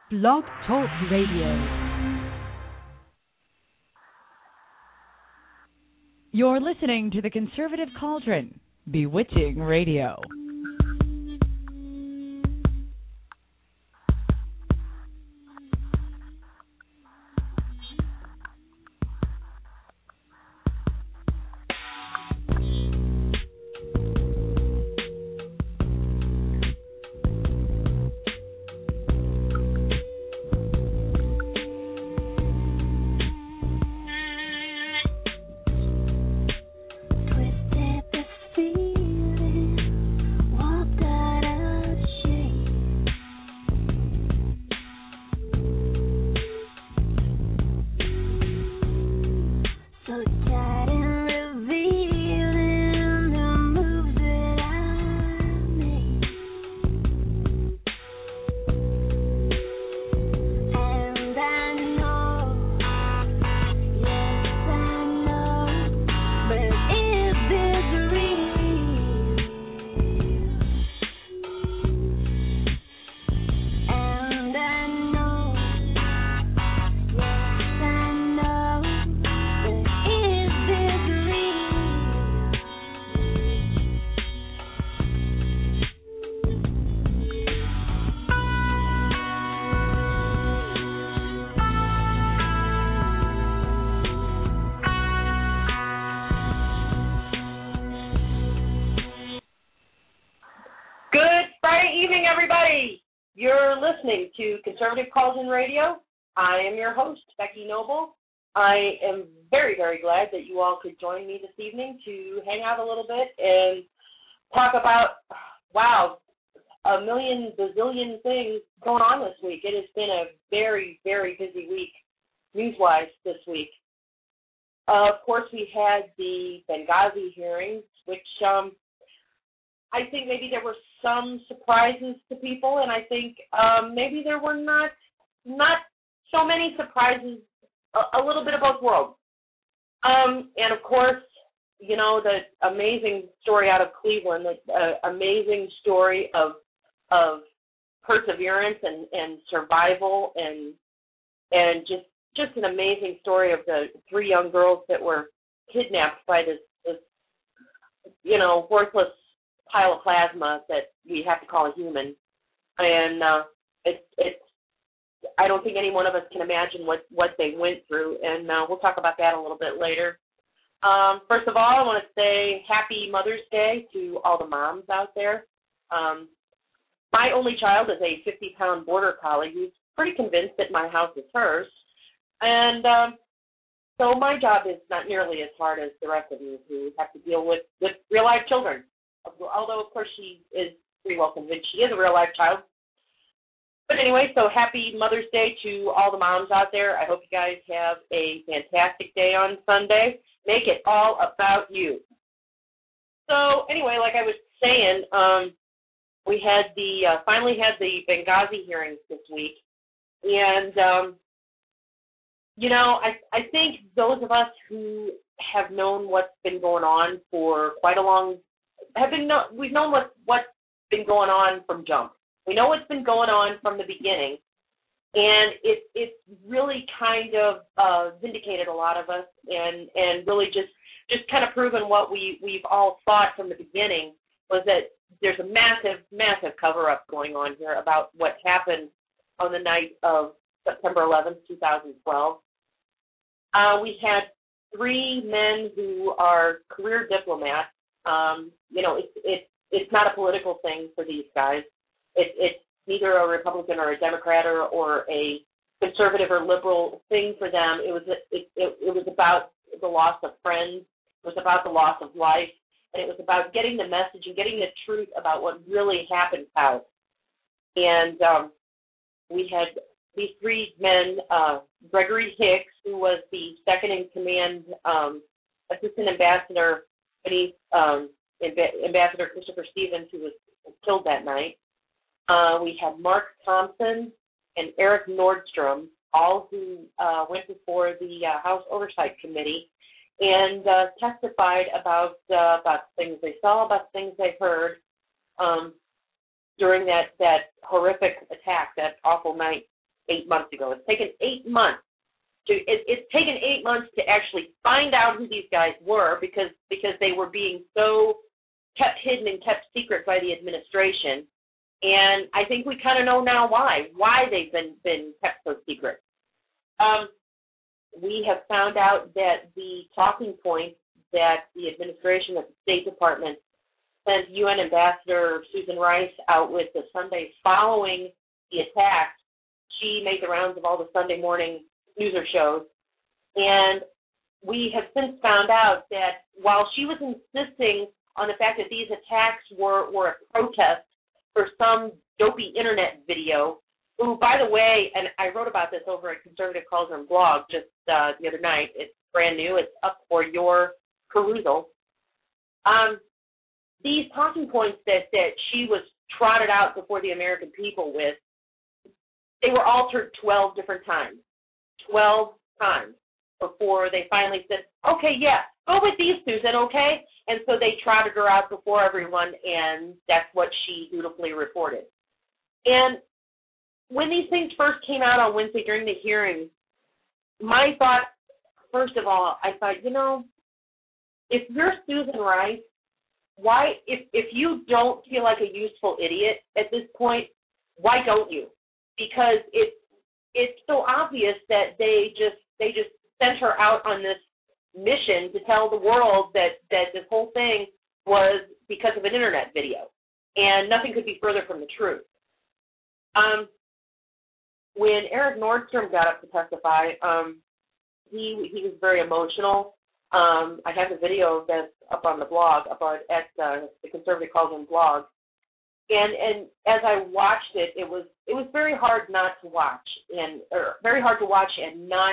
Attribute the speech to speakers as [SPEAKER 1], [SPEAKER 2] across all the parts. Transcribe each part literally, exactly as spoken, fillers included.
[SPEAKER 1] Blog Talk Radio. You're listening to the Conservative Cauldron, Bewitching Radio.
[SPEAKER 2] To Conservative Cauldron Radio. I am your host, Becky Noble. I am very, very glad that you all could join me this evening to hang out a little bit and talk about, wow, a million bazillion things going on this week. It has been a very, very busy week, news-wise, this week. Uh, of course, we had the Benghazi hearings, which um, I think maybe there were some surprises to people, and I think um, maybe there were not not so many surprises, a, a little bit of both worlds. Um, and, of course, you know, the amazing story out of Cleveland, the uh, amazing story of of perseverance and, and survival and and just just an amazing story of the three young girls that were kidnapped by this, this you know, worthless pile of plasma that we have to call a human, and uh, it's it's. I don't think any one of us can imagine what, what they went through, and uh, we'll talk about that a little bit later. Um, first of all, I want to say Happy Mother's Day to all the moms out there. Um, my only child is a fifty-pound border collie who's pretty convinced that my house is hers, and um, so my job is not nearly as hard as the rest of you who have to deal with, with real-life children. Although, of course, she is pretty well convinced she is a real-life child. But anyway, so happy Mother's Day to all the moms out there. I hope you guys have a fantastic day on Sunday. Make it all about you. So anyway, like I was saying, um, we had the uh, finally had the Benghazi hearings this week. And, um, you know, I, I think those of us who have known what's been going on for quite a long have been no, we've known what, what's been going on from jump. We know what's been going on from the beginning, and it it's really kind of uh, vindicated a lot of us, and, and really just just kind of proven what we we've all thought from the beginning was that there's a massive massive cover up going on here about what happened on the night of September eleventh, twenty twelve. Uh, we had three men who are career diplomats. Um, you know, it's it's it's not a political thing for these guys. It, it's neither a Republican or a Democrat or, or a conservative or liberal thing for them. It was it, it it was about the loss of friends. It was about the loss of life, and it was about getting the message and getting the truth about what really happened out. And um, we had these three men: uh, Gregory Hicks, who was the second in command um, assistant ambassador beneath um, Amb- Ambassador Christopher Stevens, who was killed that night. Uh, we had Mark Thompson and Eric Nordstrom, all who uh, went before the uh, House Oversight Committee and uh, testified about uh, about things they saw, about things they heard um, during that, that horrific attack, that awful night eight months ago. It's taken eight months to it, it's taken eight months to actually find out who these guys were because because they were being so kept hidden and kept secret by the administration. And I think we kind of know now why why they've been been kept so secret. Um, we have found out that the talking points that the administration of the State Department sent U N Ambassador Susan Rice out with the Sunday following the attack. She made the rounds of all the Sunday morning newser shows, and we have since found out that while she was insisting on the fact that these attacks were, were a protest for some dopey internet video, who, by the way, and I wrote about this over at Conservative Cauldron blog just uh, the other night. It's brand new. It's up for your perusal. Um, these talking points that, that she was trotted out before the American people with, they were altered twelve different times. twelve times before they finally said, okay, yeah, go with these, Susan, okay? And so they trotted her out before everyone, and that's what she dutifully reported. And when these things first came out on Wednesday during the hearings, my thought, first of all, I thought, you know, if you're Susan Rice, why, if, if you don't feel like a useful idiot at this point, why don't you? Because it's it's so obvious that they just they just sent her out on this mission to tell the world that, that this whole thing was because of an internet video, and nothing could be further from the truth. Um, when Eric Nordstrom got up to testify, um, he he was very emotional. Um, I have the video of this up on the blog, up on, at uh, the Conservative Cauldron blog. And and as I watched it, it was it was very hard not to watch, and or very hard to watch and not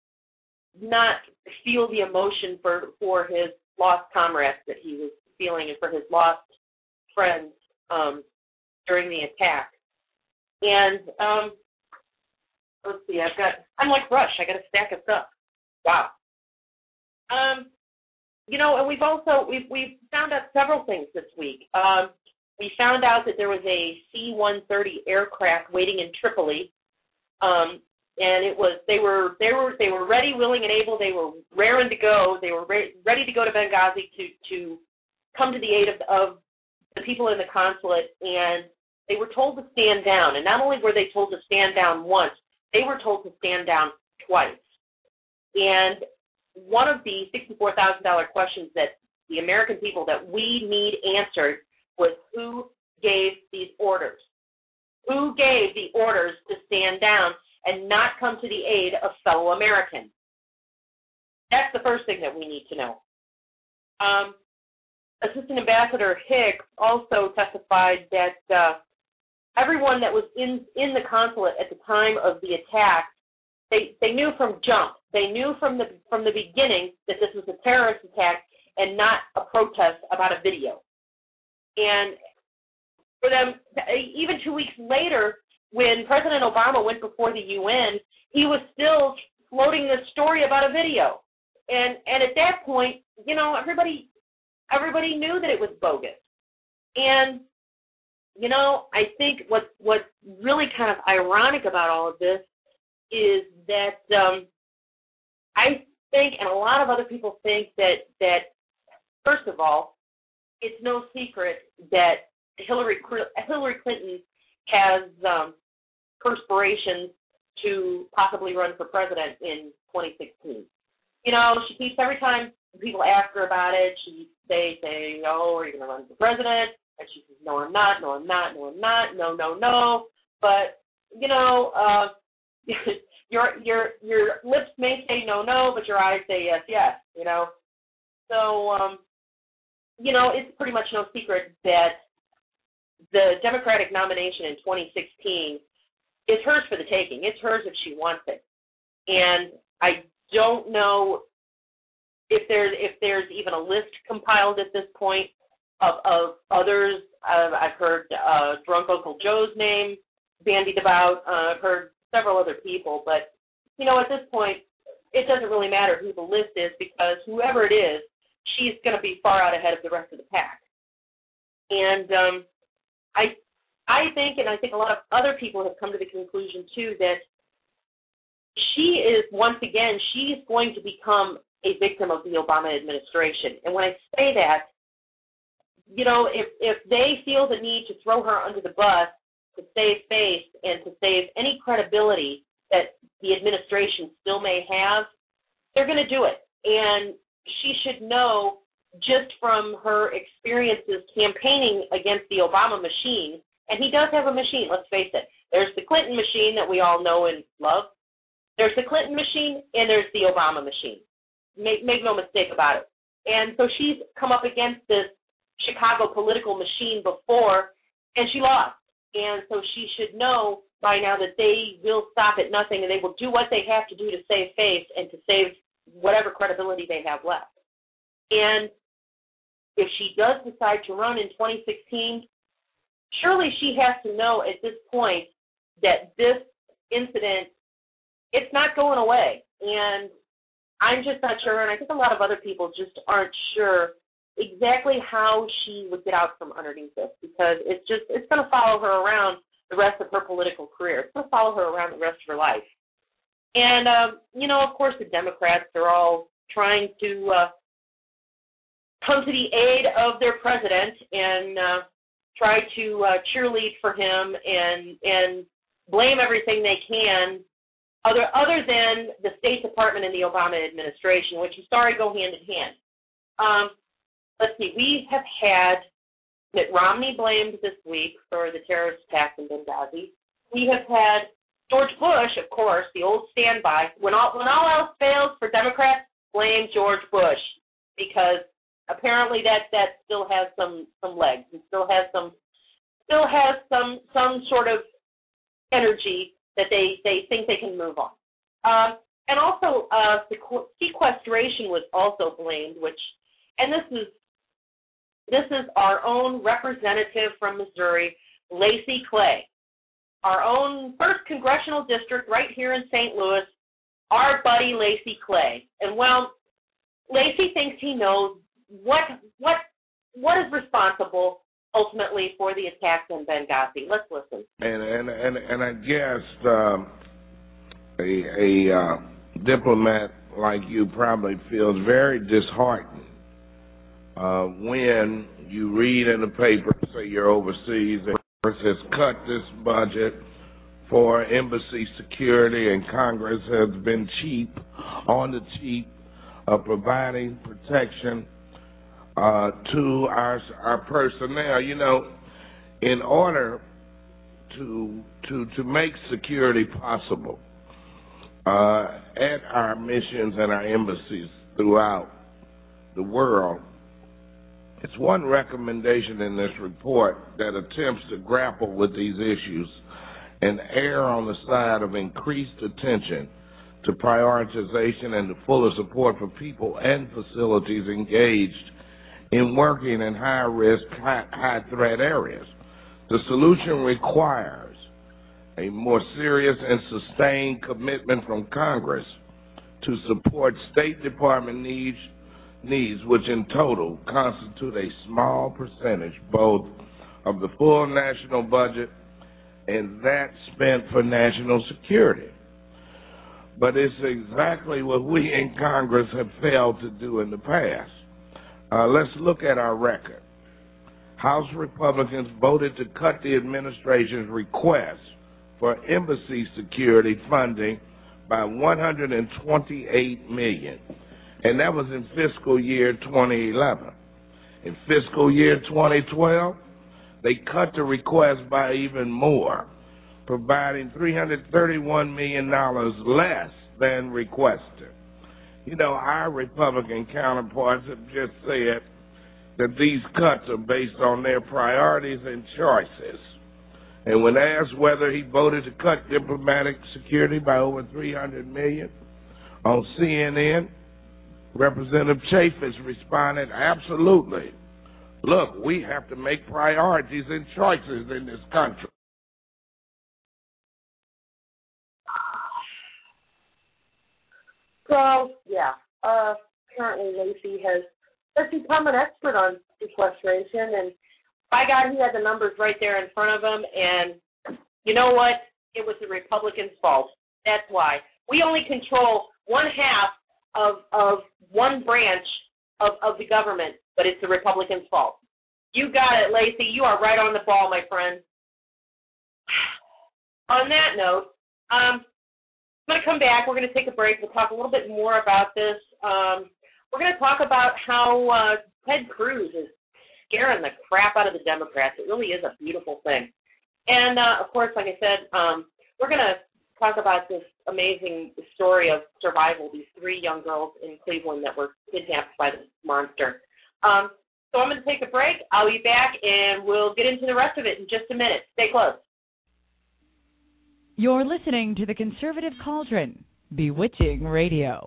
[SPEAKER 2] not feel the emotion for, for his lost comrades that he was feeling, and for his lost friends um, during the attack. And um, let's see, I've got I'm like Rush. I got a stack of stuff. Wow. Um, you know, and we've also we've we've found out several things this week. Um, We found out that there was a C one thirty aircraft waiting in Tripoli, um, and it was they were they were they were ready, willing, and able. They were raring to go. They were re- ready to go to Benghazi to to come to the aid of, of the people in the consulate, and they were told to stand down. And not only were they told to stand down once, they were told to stand down twice. And one of the sixty-four thousand dollars questions that the American people that we need answered was who gave these orders? Who gave the orders to stand down and not come to the aid of fellow Americans? That's the first thing that we need to know. Um, Assistant Ambassador Hicks also testified that uh, everyone that was in, in the consulate at the time of the attack, they, they knew from jump, they knew from the from the beginning that this was a terrorist attack and not a protest about a video. And for them, even two weeks later, when President Obama went before the U N, he was still floating this story about a video. And and at that point, you know, everybody everybody knew that it was bogus. And, you know, I think what what's really kind of ironic about all of this is that um, I think, and a lot of other people think, that that, first of all, it's no secret that Hillary Hillary Clinton has um, perspirations to possibly run for president in twenty sixteen. You know, she keeps, every time people ask her about it, she they say, "Oh, are you going to run for president?" And she says, "No, I'm not. No, I'm not. No, I'm not. No, no, no." But you know, uh, your your your lips may say no, no, but your eyes say yes, yes. You know, so. Um, You know, it's pretty much no secret that the Democratic nomination in twenty sixteen is hers for the taking. It's hers if she wants it. And I don't know if there's if there's even a list compiled at this point of, of others. Uh, I've heard uh, Drunk Uncle Joe's name bandied about. Uh, I've heard several other people. But, you know, at this point, it doesn't really matter who the list is, because whoever it is, she's going to be far out ahead of the rest of the pack. And um, I I think, and I think a lot of other people have come to the conclusion, too, that she is, once again, she's going to become a victim of the Obama administration. And when I say that, you know, if, if they feel the need to throw her under the bus to save face and to save any credibility that the administration still may have, they're going to do it. And she should know, just from her experiences campaigning against the Obama machine, and he does have a machine, let's face it. There's the Clinton machine that we all know and love. There's the Clinton machine, and there's the Obama machine. Make, make no mistake about it. And so she's come up against this Chicago political machine before, and she lost. And so she should know by now that they will stop at nothing, and they will do what they have to do to save face and to save whatever credibility they have left. And if she does decide to run in twenty sixteen, surely she has to know at this point that this incident, it's not going away. And I'm just not sure, and I think a lot of other people just aren't sure exactly how she would get out from underneath this, because it's just, it's going to follow her around the rest of her political career. It's going to follow her around the rest of her life. And, um, you know, of course, the Democrats are all trying to uh, come to the aid of their president and uh, try to uh, cheerlead for him and and blame everything they can, other other than the State Department and the Obama administration, which I'm sorry go hand in hand. Um, let's see, we have had Mitt Romney blamed this week for the terrorist attack in Benghazi. We have had George Bush, of course, the old standby. When all when all else fails for Democrats, blame George Bush, because apparently that, that still has some, some legs and still has some still has some some sort of energy that they, they think they can move on. Um, and also uh, sequestration was also blamed, which and this is this is our own representative from Missouri, Lacy Clay. Our own first congressional district right here in Saint Louis, our buddy Lacy Clay. And, well, Lacy thinks he knows what what what is responsible ultimately for the attacks in Benghazi. Let's listen.
[SPEAKER 3] And and and, and I guess um, a, a uh, diplomat like you probably feels very disheartened uh, when you read in the paper, say you're overseas, and has cut this budget for embassy security, and Congress has been cheap, on the cheap, of providing protection uh, to our our personnel. You know, in order to to to make security possible uh, at our missions and our embassies throughout the world, it's one recommendation in this report that attempts to grapple with these issues and err on the side of increased attention to prioritization and the fuller support for people and facilities engaged in working in high-risk, high-threat areas. The solution requires a more serious and sustained commitment from Congress to support State Department needs needs, which in total constitute a small percentage both of the full national budget and that spent for national security. But it's exactly what we in Congress have failed to do in the past. Uh, let's look at our record. House Republicans voted to cut the administration's request for embassy security funding by one hundred twenty-eight million dollars. And that was in fiscal year twenty eleven. In fiscal year twenty twelve, they cut the request by even more, providing three hundred thirty-one million dollars less than requested. You know, our Republican counterparts have just said that these cuts are based on their priorities and choices. And when asked whether he voted to cut diplomatic security by over three hundred million dollars on C N N, Representative Chaffetz responded, absolutely. Look, we have to make priorities and choices in this country.
[SPEAKER 2] So, yeah, uh, currently Lacy has, has become an expert on sequestration, and by God, he had the numbers right there in front of him, and you know what? It was the Republicans' fault. That's why. We only control one half of of one branch of, of the government, but it's the Republicans' fault. You got it, Lacey. You are right on the ball, my friend. On that note, um, I'm going to come back. We're going to take a break. We'll talk a little bit more about this. Um, we're going to talk about how uh, Ted Cruz is scaring the crap out of the Democrats. It really is a beautiful thing. And, uh, of course, like I said, um, we're going to talk about this amazing story of survival, these three young girls in Cleveland that were kidnapped by this monster. Um, so I'm going to take a break. I'll be back, and we'll get into the rest of it in just a minute. Stay close.
[SPEAKER 1] You're listening to the Conservative Cauldron, Bewitching Radio.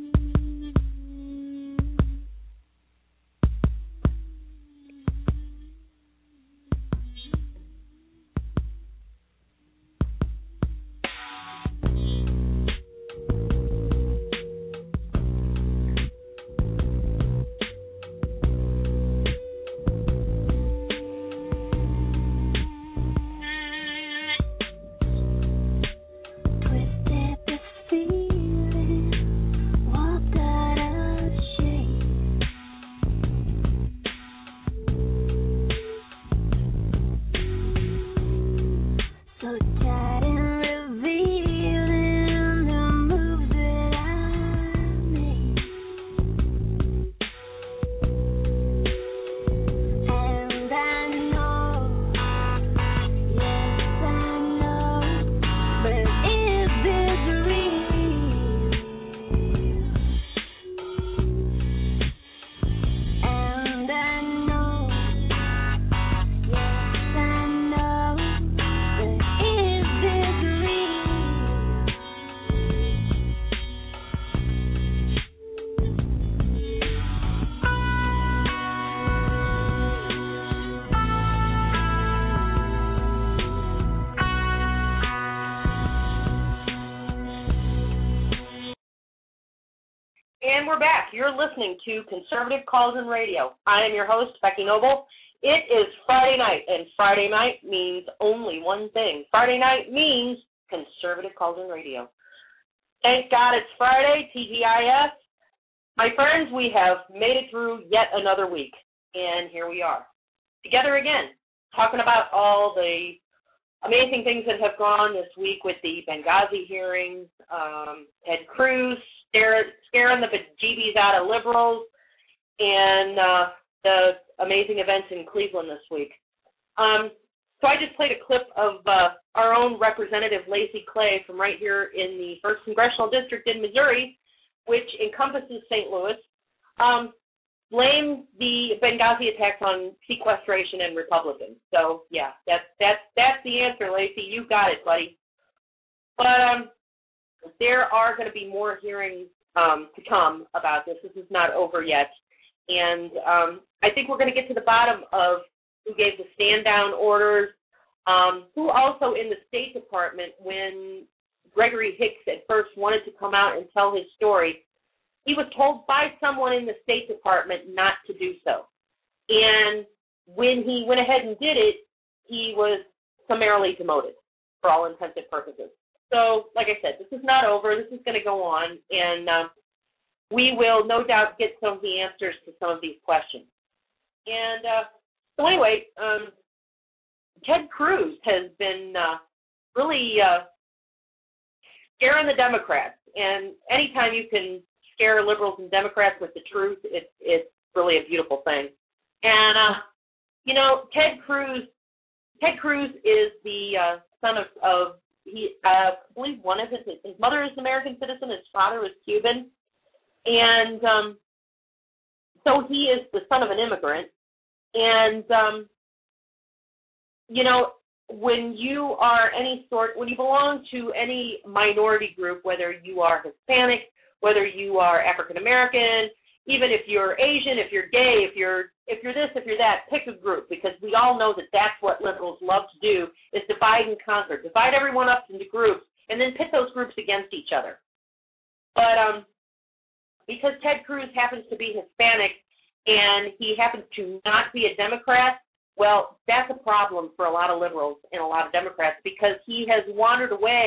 [SPEAKER 2] And we're back. You're listening to Conservative Cauldron Radio. I am your host, Becky Noble. It is Friday night, and Friday night means only one thing. Friday night means Conservative Cauldron Radio. Thank God it's Friday, T G I F. My friends, we have made it through yet another week, and here we are, together again, talking about all the amazing things that have gone this week with the Benghazi hearings, um, Ted Cruz scaring the bejeebies out of liberals, and uh, the amazing events in Cleveland this week. Um, so I just played a clip of uh, our own Representative Lacy Clay from right here in the first Congressional District in Missouri, which encompasses Saint Louis, um, blame the Benghazi attacks on sequestration and Republicans. So, yeah, that's that's that's the answer, Lacy. You got it, buddy. But um, there are going to be more hearings um, to come about this. This is not over yet. And um, I think we're going to get to the bottom of who gave the stand-down orders, um, who also in the State Department, when Gregory Hicks at first wanted to come out and tell his story, he was told by someone in the State Department not to do so. And when he went ahead and did it, he was summarily demoted for all intents and purposes. So, like I said, this is not over. This is going to go on, and uh, we will no doubt get some of the answers to some of these questions. And uh, so anyway, um, Ted Cruz has been uh, really uh, scaring the Democrats. And anytime you can scare liberals and Democrats with the truth, it's it's really a beautiful thing. And, uh, you know, Ted Cruz, Ted Cruz is the uh, son of, of he, uh, I believe one of his, his mother is an American citizen, his father was Cuban. And um, so he is the son of an immigrant. And, um, you know, when you are any sort, when you belong to any minority group, whether you are Hispanic, whether you are African American, even if you're Asian, if you're gay, if you're if you're this, if you're that, pick a group, because we all know that that's what liberals love to do, is divide and conquer, divide everyone up into groups, and then pit those groups against each other. But um, because Ted Cruz happens to be Hispanic and he happens to not be a Democrat, well, that's a problem for a lot of liberals and a lot of Democrats, because he has wandered away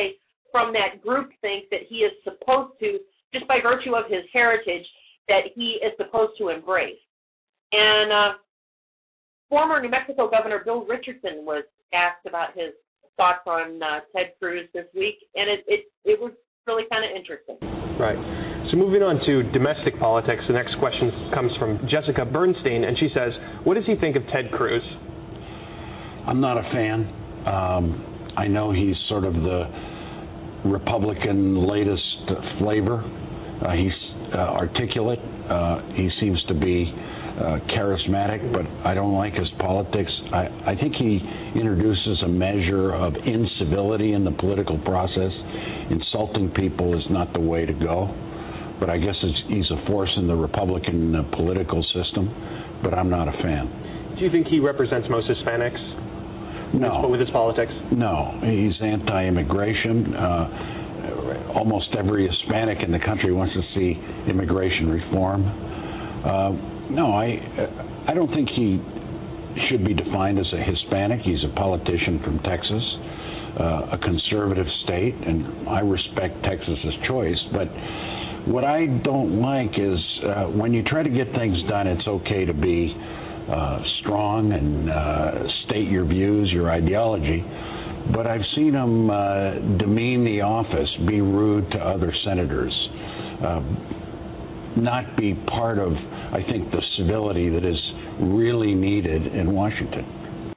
[SPEAKER 2] from that groupthink that he is supposed to, just by virtue of his heritage, that he is supposed to embrace. And uh, former New Mexico Governor Bill Richardson was asked about his thoughts on uh, Ted Cruz this week, and it, it, it was really kind of interesting.
[SPEAKER 4] Right. So moving on to domestic politics, the next question comes from Jessica Bernstein, and she says, what does he think of Ted Cruz?
[SPEAKER 5] I'm not a fan. Um, I know he's sort of the Republican latest flavor. Uh, he's uh, articulate. Uh, he seems to be uh, charismatic, but I don't like his politics. I, I think he introduces a measure of incivility in the political process. Insulting people is not the way to go. But I guess it's, he's a force in the Republican uh, political system, but I'm not a fan.
[SPEAKER 4] Do you think he represents most Hispanics?
[SPEAKER 5] No.
[SPEAKER 4] With his politics?
[SPEAKER 5] No. He's anti-immigration. Uh, almost every Hispanic in the country wants to see immigration reform. Uh, no, I, I don't think he should be defined as a Hispanic. He's a politician from Texas, uh, a conservative state, and I respect Texas's choice, but what I don't like is uh, when you try to get things done, it's okay to be uh, strong and uh, state your views, your ideology. But I've seen him uh, demean the office, be rude to other senators, uh, not be part of, I think, the civility that is really needed in Washington.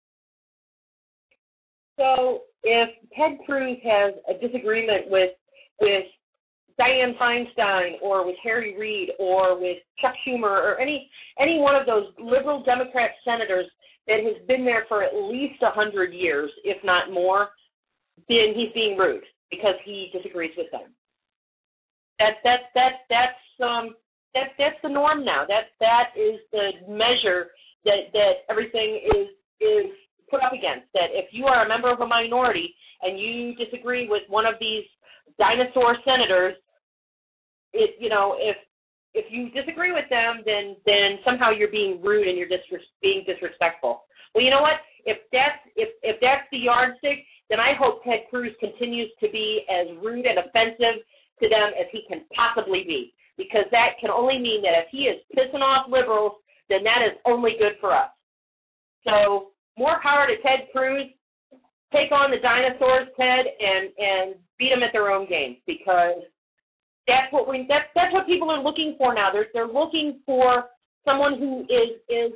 [SPEAKER 2] So if Ted Cruz has a disagreement with with Dianne Feinstein or with Harry Reid or with Chuck Schumer or any any one of those liberal Democrat senators that has been there for at least a hundred years, if not more, then he's being rude because he disagrees with them. That that that that's um that that's the norm now. That that is the measure that that everything is is put up against. That if you are a member of a minority and you disagree with one of these dinosaur senators, It, you know, if if you disagree with them, then then somehow you're being rude and you're disres- being disrespectful. Well, you know what? If that's if if that's the yardstick, then I hope Ted Cruz continues to be as rude and offensive to them as he can possibly be, because that can only mean that if he is pissing off liberals, then that is only good for us. So more power to Ted Cruz. Take on the dinosaurs, Ted, and and beat them at their own game, because That's what we. That's that's what people are looking for now. They're they're looking for someone who is is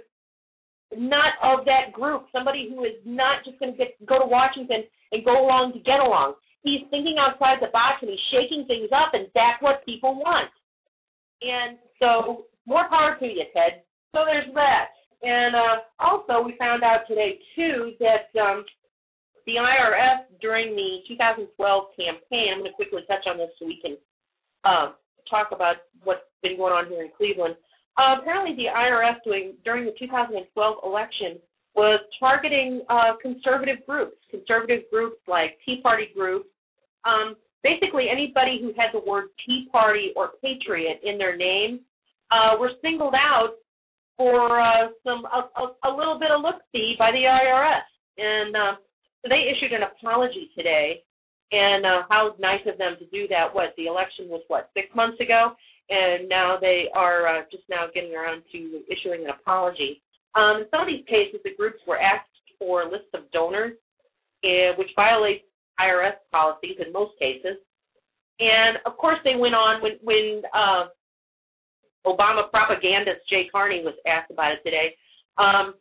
[SPEAKER 2] not of that group. Somebody who is not just going to get go to Washington and go along to get along. He's thinking outside the box and he's shaking things up, and that's what people want. And so, more power to you, Ted. So there's that. And uh, also, we found out today too that um, the I R S during the two thousand twelve campaign. I'm going to quickly touch on this so we can. Uh, talk about what's been going on here in Cleveland. Uh, apparently the I R S doing, during the two thousand twelve election was targeting uh, conservative groups, conservative groups like Tea Party groups, um, basically anybody who had the word Tea Party or Patriot in their name uh, were singled out for uh, some a, a, a little bit of look-see by the I R S. And uh, so they issued an apology today. And uh, how nice of them to do that. What, the election was, what, six months ago? And now they are uh, just now getting around to issuing an apology. Um, in some of these cases, the groups were asked for lists of donors, uh, which violates I R S policies in most cases. And, of course, they went on when, when uh, Obama propagandist Jay Carney was asked about it today. Um,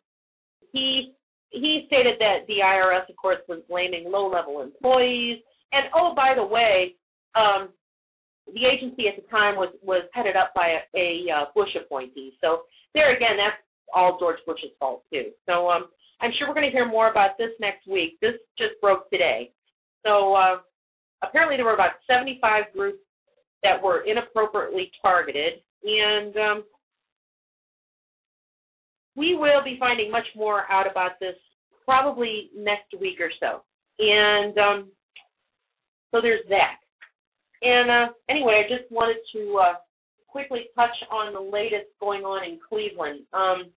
[SPEAKER 2] he he stated that the I R S, of course, was blaming low-level employees. And, oh, by the way, um, the agency at the time was, was headed up by a, a uh, Bush appointee. So there again, that's all George Bush's fault, too. So um, I'm sure we're going to hear more about this next week. This just broke today. So uh, apparently there were about seventy-five groups that were inappropriately targeted. And um, we will be finding much more out about this probably next week or so. And um, so there's that. And uh, anyway, I just wanted to uh, quickly touch on the latest going on in Cleveland. Um,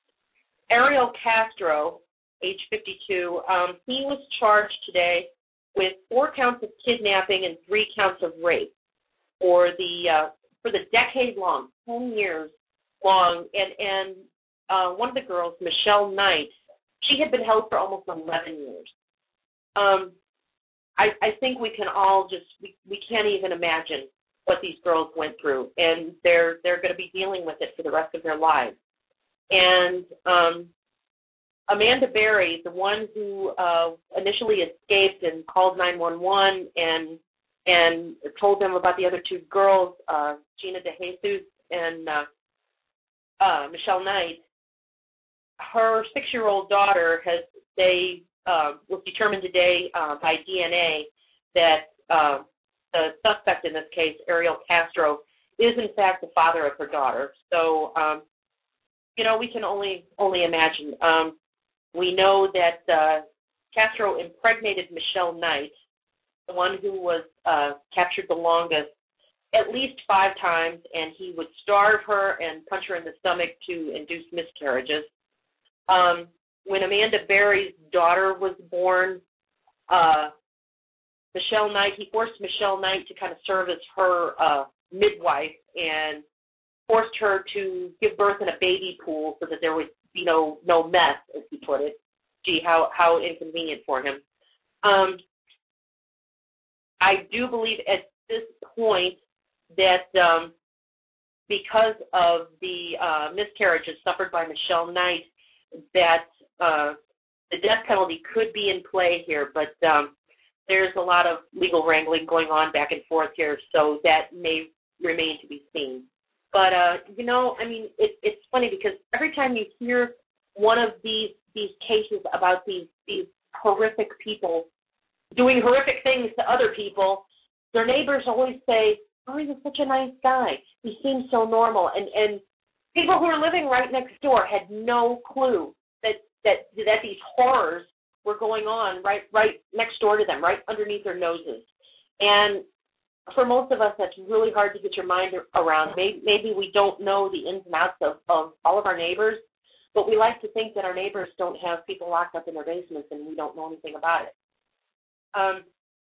[SPEAKER 2] Ariel Castro, age fifty-two, um, he was charged today with four counts of kidnapping and three counts of rape for the uh, for the decade long, ten years long, and and uh, one of the girls, Michelle Knight, she had been held for almost eleven years. Um, I, I think we can all just we, we can't even imagine what these girls went through, and they're they're going to be dealing with it for the rest of their lives. And um, Amanda Berry, the one who uh, initially escaped and called nine one one and and told them about the other two girls, uh, Gina DeJesus and uh, uh, Michelle Knight, her six-year-old daughter has they uh, was determined today uh, by D N A that uh, the suspect in this case, Ariel Castro, is in fact the father of her daughter. So, um, you know, we can only only imagine. Um, we know that uh, Castro impregnated Michelle Knight, the one who was uh, captured the longest, at least five times, and he would starve her and punch her in the stomach to induce miscarriages. Um, when Amanda Berry's daughter was born, uh, Michelle Knight, he forced Michelle Knight to kind of serve as her uh, midwife and forced her to give birth in a baby pool so that there would be no no mess, as he put it. Gee, how, how inconvenient for him. Um, I do believe at this point that um, because of the uh, miscarriages suffered by Michelle Knight, that uh, the death penalty could be in play here, but um, there's a lot of legal wrangling going on back and forth here, so that may remain to be seen. But, uh, you know, I mean, it, it's funny because every time you hear one of these these cases about these, these horrific people doing horrific things to other people, their neighbors always say, oh, he was such a nice guy. He seems so normal. And, and people who are living right next door had no clue that, that, that these horrors were going on right right next door to them, right underneath their noses. And for most of us, that's really hard to get your mind around. Maybe, maybe we don't know the ins and outs of, of all of our neighbors, but we like to think that our neighbors don't have people locked up in their basements and we don't know anything about it. Um,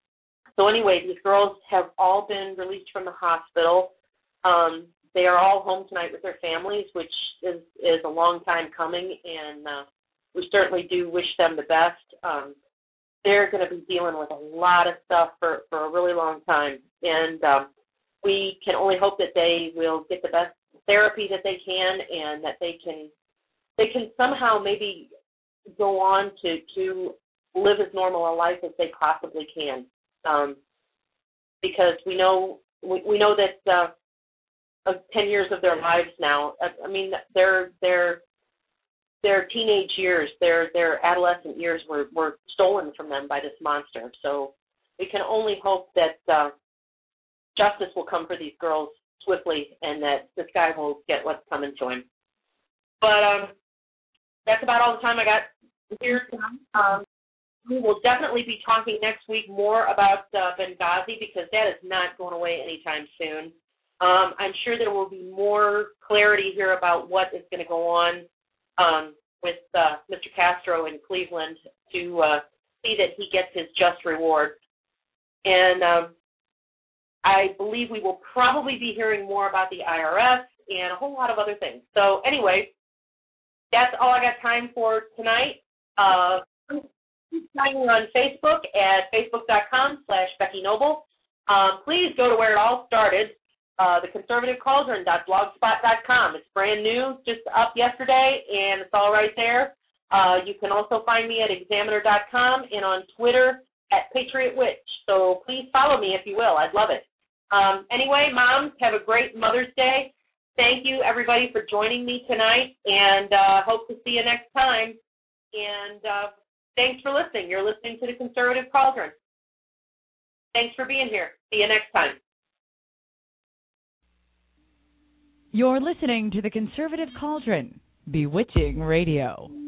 [SPEAKER 2] so anyway, these girls have all been released from the hospital. Um, they are all home tonight with their families, which is, is a long time coming, and uh, we certainly do wish them the best. Um, they're going to be dealing with a lot of stuff for, for a really long time, and um, we can only hope that they will get the best therapy that they can, and that they can they can somehow maybe go on to, to live as normal a life as they possibly can, um, because we know we, we know that uh, of ten years of their lives now. I, I mean, they're they're Their teenage years, their their adolescent years were, were stolen from them by this monster. So we can only hope that uh, justice will come for these girls swiftly and that this guy will get what's coming to him. But um, that's about all the time I got here tonight. Um, we will definitely be talking next week more about uh, Benghazi, because that is not going away anytime soon. Um, I'm sure there will be more clarity here about what is going to go on Um, with uh, Mister Castro in Cleveland to uh, see that he gets his just reward. And um, I believe we will probably be hearing more about the I R S and a whole lot of other things. So anyway, that's all I got time for tonight. Uh, we're on Facebook at facebook.com slash Becky Noble. Um, please go to where it all started. Uh, the conservative cauldron dot blogspot dot com. It's brand new, just up yesterday, and it's all right there. Uh, you can also find me at examiner dot com and on Twitter at Patriot Witch. So please follow me if you will. I'd love it. Um, anyway, moms, have a great Mother's Day. Thank you, everybody, for joining me tonight, and uh, hope to see you next time. And uh, thanks for listening. You're listening to the Conservative Cauldron. Thanks for being here. See you next time.
[SPEAKER 1] You're listening to the Conservative Cauldron, Bewitching Radio.